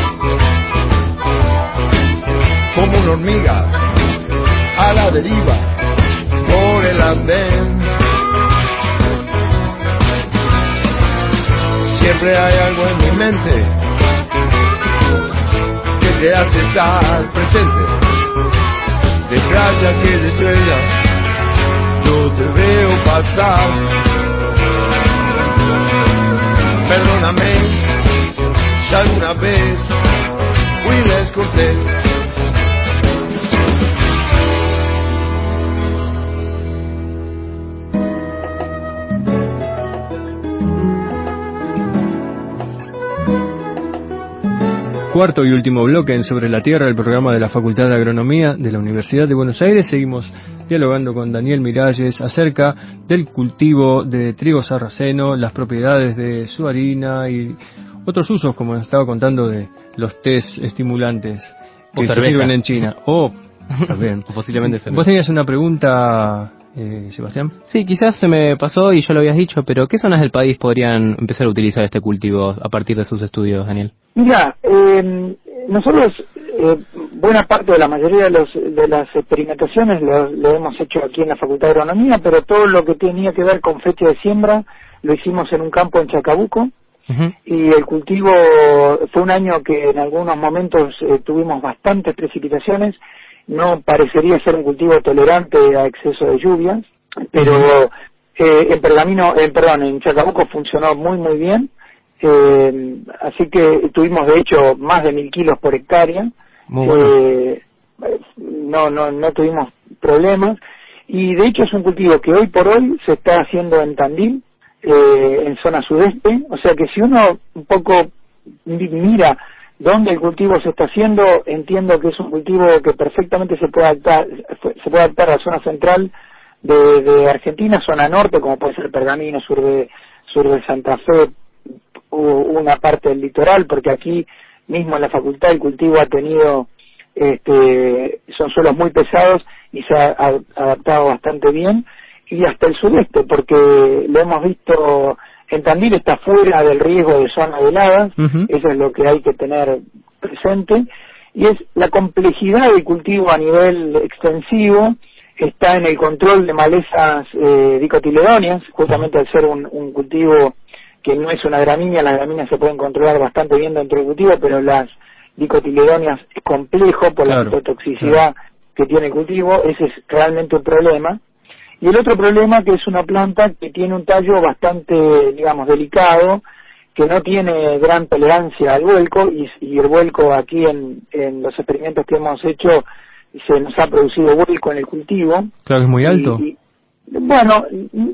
como una hormiga a la deriva por el andén. siempre hay algo en mi mente que te hace estar presente. Detrás de aquella estrella yo te veo pasar. Perdóname si alguna vez fui descortés. Cuarto y último bloque en Sobre la Tierra, el programa de la Facultad de Agronomía de la Universidad de Buenos Aires. Seguimos dialogando con Daniel Miralles acerca del cultivo de trigo sarraceno, las propiedades de su harina y otros usos, como nos estaba contando, de los tés estimulantes que se sirven en China. O también. Posiblemente cerveza. Vos tenías una pregunta, eh, Sebastián. Sí, quizás se me pasó y ya lo habías dicho, pero ¿qué zonas del país podrían empezar a utilizar este cultivo a partir de sus estudios, Daniel? Mira, eh, nosotros eh, buena parte de la mayoría de, los, de las experimentaciones lo, lo hemos hecho aquí en la Facultad de Agronomía, pero todo lo que tenía que ver con fecha de siembra lo hicimos en un campo en Chacabuco. Uh-huh. Y el cultivo fue un año que en algunos momentos eh, tuvimos bastantes precipitaciones. No parecería ser un cultivo tolerante a exceso de lluvias, pero uh-huh. eh, en Pergamino, eh, perdón, en Chacabuco funcionó muy muy bien. Eh, así que tuvimos de hecho más de mil kilos por hectárea. Muy bueno. eh, no no no tuvimos problemas, y de hecho es un cultivo que hoy por hoy se está haciendo en Tandil, eh, en zona sudeste. O sea que si uno un poco mira dónde el cultivo se está haciendo, entiendo que es un cultivo que perfectamente se puede adaptar se puede adaptar a la zona central de, de Argentina, zona norte, como puede ser Pergamino, sur de sur de Santa Fe, una parte del litoral, porque aquí mismo en la facultad el cultivo ha tenido, este, son suelos muy pesados y se ha adaptado bastante bien, y hasta el sudeste, porque lo hemos visto en Tandil, está fuera del riesgo de zonas heladas. Uh-huh. Eso es lo que hay que tener presente, y es la complejidad del cultivo a nivel extensivo. Está en el control de malezas eh, dicotiledóneas, justamente al ser un, un cultivo que no es una gramínea. Las gramíneas se pueden controlar bastante bien dentro del cultivo, pero las dicotiledóneas es complejo por claro, la toxicidad claro. que tiene el cultivo. Ese es realmente un problema. Y el otro problema, que es una planta que tiene un tallo bastante, digamos, delicado, que no tiene gran tolerancia al vuelco, y, y el vuelco aquí en, en los experimentos que hemos hecho se nos ha producido vuelco en el cultivo. Claro, es muy alto. Y, y, bueno,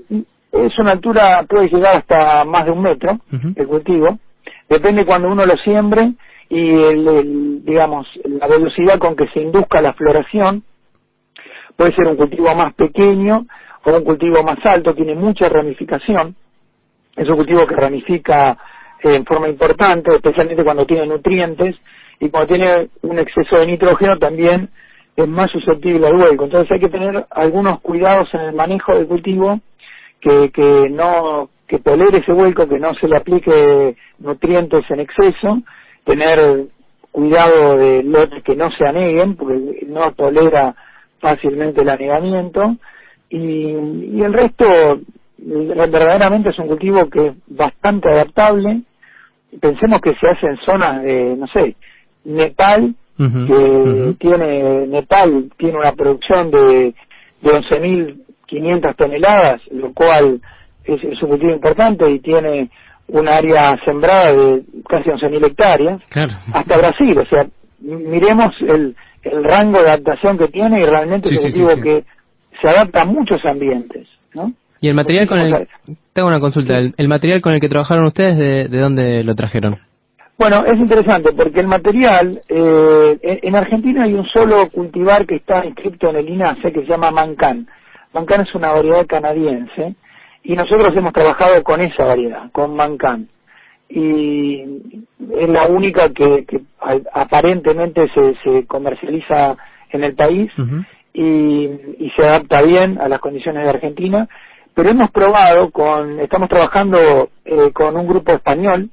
es una altura, puede llegar hasta más de un metro, uh-huh. el cultivo. Depende cuando uno lo siembre y, el, el, digamos, la velocidad con que se induzca la floración. Puede ser un cultivo más pequeño o un cultivo más alto, tiene mucha ramificación. Es un cultivo que ramifica eh, en forma importante, especialmente cuando tiene nutrientes, y cuando tiene un exceso de nitrógeno también es más susceptible al vuelco. Entonces hay que tener algunos cuidados en el manejo del cultivo, que, que no que tolere ese vuelco, que no se le aplique nutrientes en exceso, tener cuidado de lotes que no se aneguen, porque no tolera fácilmente el anegamiento, y, y el resto verdaderamente es un cultivo que es bastante adaptable. Pensemos que se hace en zonas de, no sé, Nepal, uh-huh, que uh-huh. tiene Nepal tiene una producción de, de once mil quinientas toneladas, lo cual es, es un cultivo importante, y tiene un área sembrada de casi once mil hectáreas, claro. hasta Brasil. O sea, miremos el el rango de adaptación que tiene, y realmente sí, es un cultivo sí, sí, sí. que se adapta a muchos ambientes, ¿no? Y el material con el... Tengo una consulta. ¿El, el material con el que trabajaron ustedes, de, de dónde lo trajeron? Bueno, es interesante, porque el material... Eh, en Argentina hay un solo cultivar que está inscrito en el INASE, que se llama Mancan. Mancan es una variedad canadiense, y nosotros hemos trabajado con esa variedad, con Mancan. Y es la única que, que aparentemente se, se comercializa en el país, uh-huh. y, y se adapta bien a las condiciones de Argentina. Pero hemos probado con, estamos trabajando eh, con un grupo español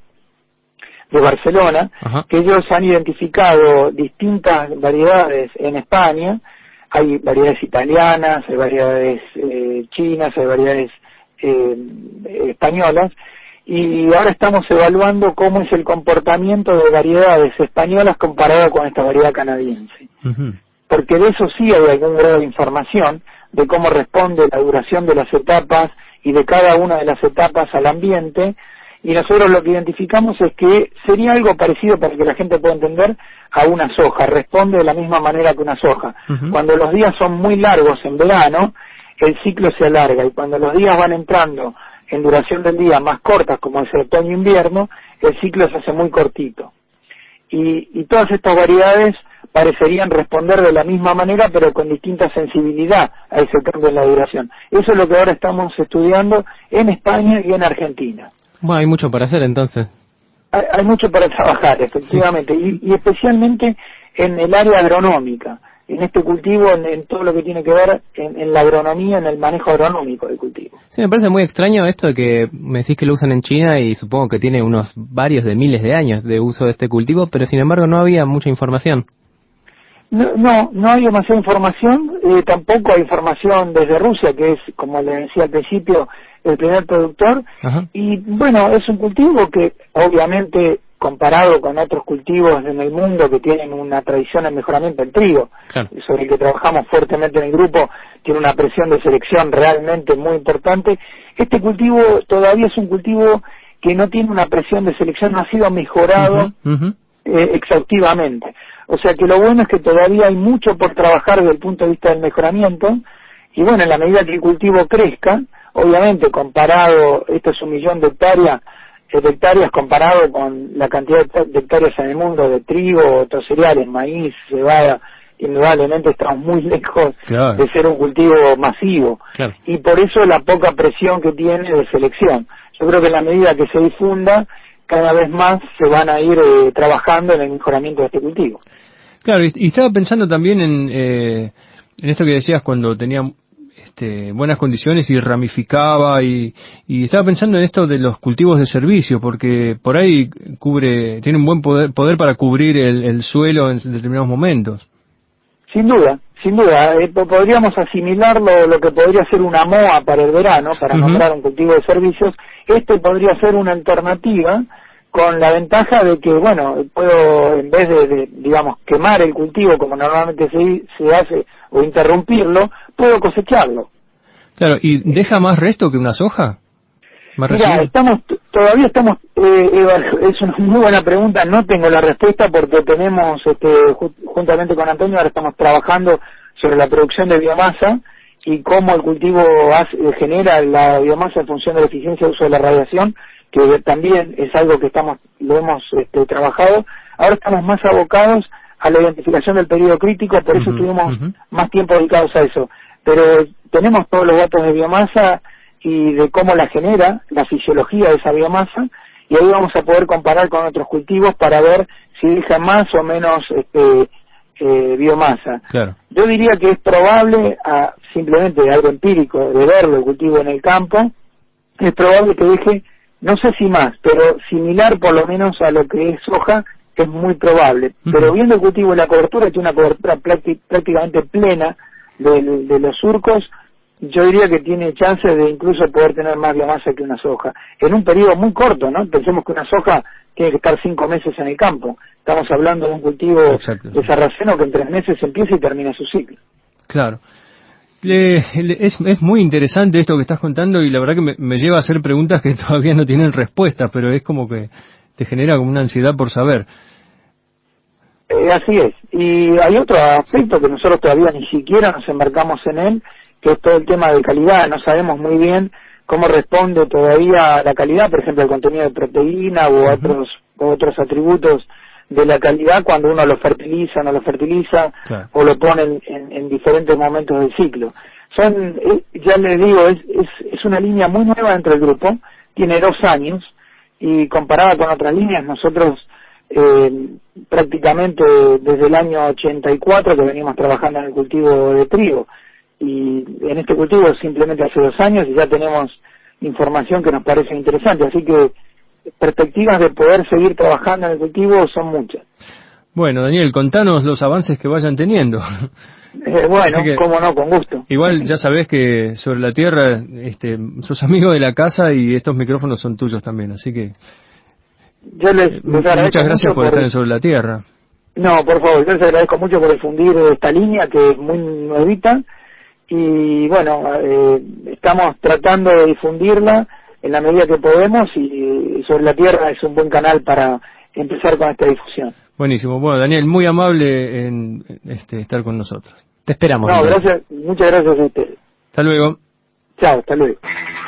de Barcelona, uh-huh. que ellos han identificado distintas variedades en España. Hay variedades italianas, hay variedades eh, chinas, hay variedades eh, españolas, y ahora estamos evaluando cómo es el comportamiento de variedades españolas comparado con esta variedad canadiense. Uh-huh. Porque de eso sí hay algún grado de información, de cómo responde la duración de las etapas y de cada una de las etapas al ambiente, y nosotros lo que identificamos es que sería algo parecido, para que la gente pueda entender, a una soja, responde de la misma manera que una soja. Uh-huh. Cuando los días son muy largos en verano, el ciclo se alarga, y cuando los días van entrando en duración del día más cortas, como es el otoño-invierno, el ciclo se hace muy cortito. Y, y todas estas variedades parecerían responder de la misma manera, pero con distinta sensibilidad a ese cambio en la duración. Eso es lo que ahora estamos estudiando en España y en Argentina. Bueno, hay mucho para hacer entonces. Hay, hay mucho para trabajar, efectivamente, sí. y, y especialmente en el área agronómica, en este cultivo, en, en todo lo que tiene que ver en, en la agronomía, en el manejo agronómico del cultivo. Sí, me parece muy extraño esto de que me decís que lo usan en China y supongo que tiene unos varios de miles de años de uso de este cultivo, pero sin embargo no había mucha información. No, no, no hay demasiada información, eh, tampoco hay información desde Rusia, que es, como le decía al principio, el primer productor. Ajá. Y bueno, es un cultivo que obviamente, comparado con otros cultivos en el mundo que tienen una tradición en mejoramiento, el trigo, claro, sobre el que trabajamos fuertemente en el grupo, tiene una presión de selección realmente muy importante. Este cultivo todavía es un cultivo que no tiene una presión de selección, no ha sido mejorado uh-huh, uh-huh. Eh, exhaustivamente. O sea que lo bueno es que todavía hay mucho por trabajar desde el punto de vista del mejoramiento, y bueno, en la medida que el cultivo crezca, obviamente comparado, esto es un millón de hectáreas, de hectáreas comparado con la cantidad de hectáreas en el mundo de trigo, otros cereales, maíz, cebada, indudablemente estamos muy lejos claro. de ser un cultivo masivo, claro. y por eso la poca presión que tiene de selección. Yo creo que en la medida que se difunda, cada vez más se van a ir eh, trabajando en el mejoramiento de este cultivo. Claro, y, y estaba pensando también en, eh, en esto que decías cuando tenía este, buenas condiciones y ramificaba, y, y estaba pensando en esto de los cultivos de servicio, porque por ahí cubre, tiene un buen poder, poder para cubrir el, el suelo en determinados momentos. Sin duda, sin duda. Eh, podríamos asimilarlo lo que podría ser una M O A para el verano, para uh-huh. nombrar un cultivo de servicios. Este podría ser una alternativa, con la ventaja de que, bueno, puedo, en vez de, de digamos, quemar el cultivo como normalmente se, se hace, o interrumpirlo, puedo cosecharlo. Claro, ¿y deja más resto que una soja? Mira, estamos, todavía estamos, eh, es una muy buena pregunta, no tengo la respuesta porque tenemos, este, juntamente con Antonio, ahora estamos trabajando sobre la producción de biomasa y cómo el cultivo hace, genera la biomasa en función de la eficiencia de uso de la radiación, que también es algo que estamos lo hemos este, trabajado. Ahora estamos más abocados a la identificación del periodo crítico, por eso uh-huh, estuvimos uh-huh. más tiempo dedicados a eso. Pero tenemos todos los datos de biomasa y de cómo la genera, la fisiología de esa biomasa, y ahí vamos a poder comparar con otros cultivos para ver si deja más o menos este, eh, biomasa. Claro. Yo diría que es probable, a, simplemente de algo empírico, de verlo el cultivo en el campo, es probable que deje, no sé si más, pero similar por lo menos a lo que es soja, es muy probable. Uh-huh. Pero viendo el cultivo y la cobertura, tiene una cobertura prácti- prácticamente plena de, de los surcos, yo diría que tiene chances de incluso poder tener más biomasa que una soja. En un periodo muy corto, ¿no? Pensemos que una soja tiene que estar cinco meses en el campo. Estamos hablando de un cultivo Exacto, de sarraceno que en tres meses empieza y termina su ciclo. Claro. Le, le, es, es muy interesante esto que estás contando, y la verdad que me, me lleva a hacer preguntas que todavía no tienen respuesta, pero es como que te genera como una ansiedad por saber. Eh, así es. Y hay otro aspecto que nosotros todavía ni siquiera nos embarcamos en él, que es todo el tema de calidad. No sabemos muy bien cómo responde todavía la calidad, por ejemplo, el contenido de proteína u otros, u otros atributos de la calidad cuando uno lo fertiliza, no lo fertiliza, claro. o lo pone en, en, en diferentes momentos del ciclo. Son, ya les digo, es, es, es una línea muy nueva dentro del grupo, tiene dos años, y comparada con otras líneas, nosotros eh, prácticamente desde el año ochenta y cuatro que venimos trabajando en el cultivo de trigo, y en este cultivo simplemente hace dos años y ya tenemos información que nos parece interesante, así que perspectivas de poder seguir trabajando en el cultivo son muchas. Bueno, Daniel, contanos los avances que vayan teniendo. Eh, bueno, que, cómo no, con gusto. Igual ya sabés que Sobre la Tierra, este, sos amigo de la casa y estos micrófonos son tuyos también, así que... Yo les, les muchas gracias por, por estar en Sobre la Tierra. No, por favor, yo les agradezco mucho por difundir esta línea que es muy nuevita y bueno, eh, estamos tratando de difundirla en la medida que podemos y Sobre la Tierra es un buen canal para empezar con esta difusión. Buenísimo. Bueno, Daniel, muy amable en este, estar con nosotros. Te esperamos. No, gracias, muchas gracias a ustedes. Hasta luego. Chao, hasta luego.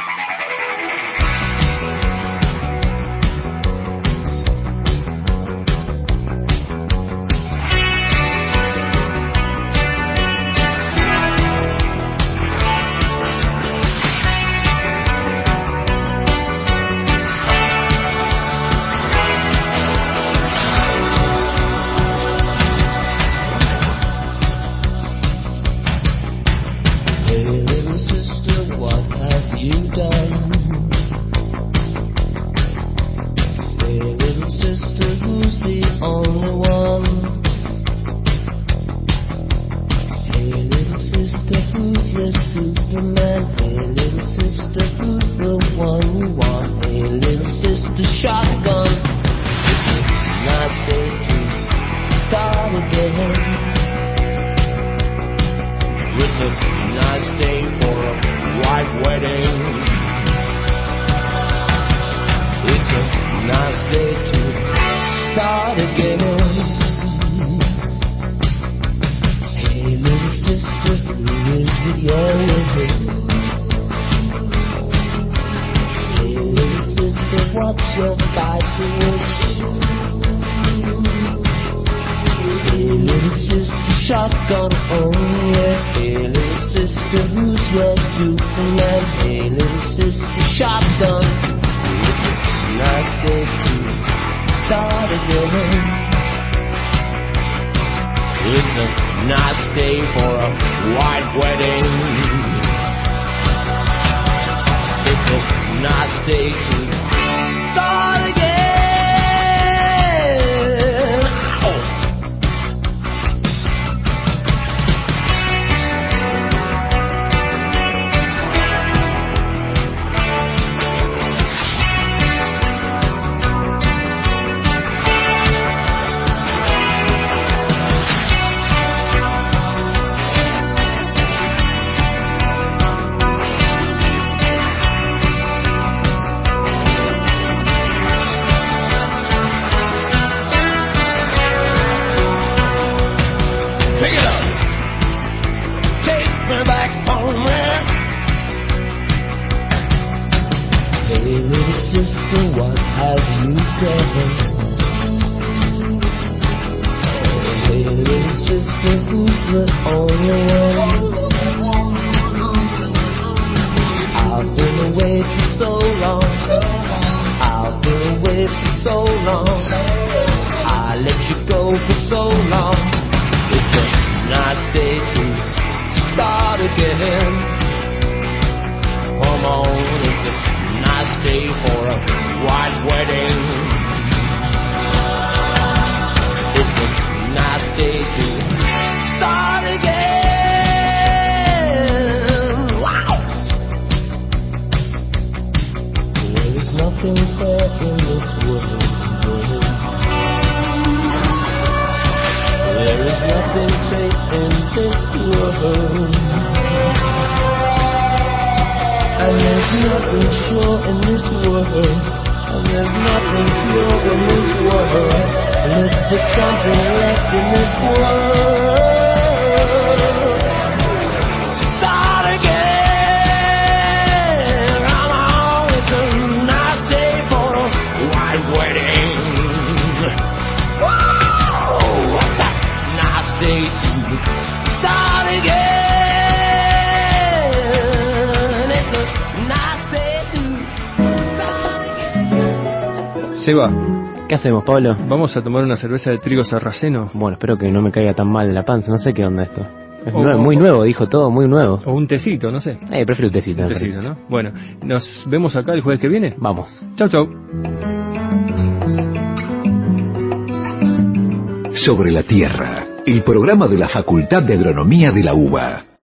Seba, ¿qué hacemos, Pablo? ¿Vamos a tomar una cerveza de trigo sarraceno? Bueno, espero que no me caiga tan mal en la panza, no sé qué onda esto. Es o, nuevo, muy o, nuevo, dijo todo, muy nuevo. O un tecito, no sé. Eh, prefiero un tecito. Un tecito, ¿no? Bueno, ¿nos vemos acá el jueves que viene? Vamos. Chau, chau. Sobre la Tierra, el programa de la Facultad de Agronomía de la UBA.